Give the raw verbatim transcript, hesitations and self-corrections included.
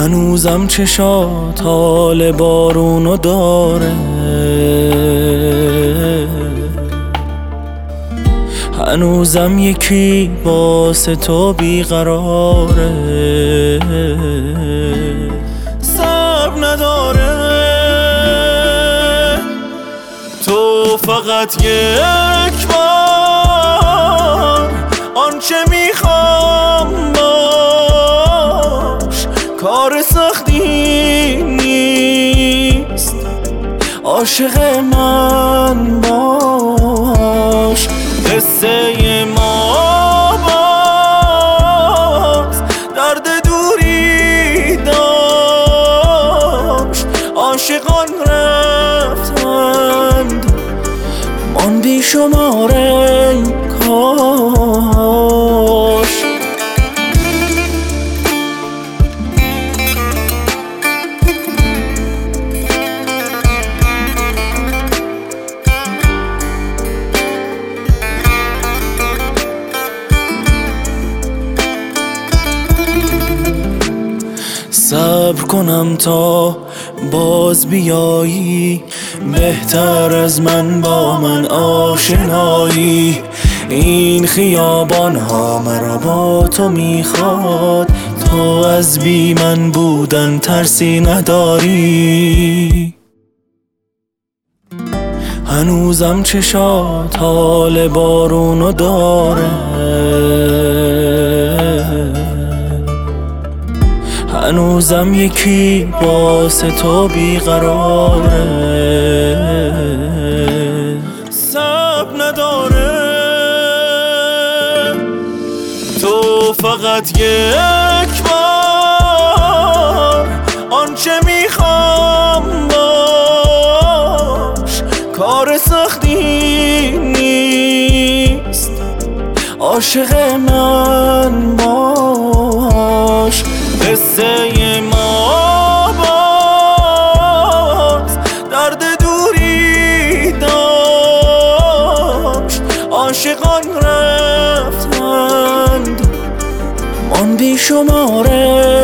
هنوزم چشات حال بارونو داره، هنوزم یکی واسه تو بیقراره، صبر نداره. تو فقط یک بار آنچه میخوام باش، کار سختی نیست، عاشق من باش. قصه ما باز درد دوری داشت، عاشقان رفتند من بی شماره کاش. صبر کنم تا باز بیایی، بهتر از من با من آشنایی. این خیابان ها مرا با تو میخواد، تو از بی من بودن ترسی نداری. هنوزم چشات حال بارونو داره، هنوزم یکی واسه تو بیقراره، صبر نداره. تو فقط یک بار آنچه میخوام باش، کار سختی نیست، عاشق من باش. قصه ما باز درد دوری داشت، عاشقان رفتند من بی شماره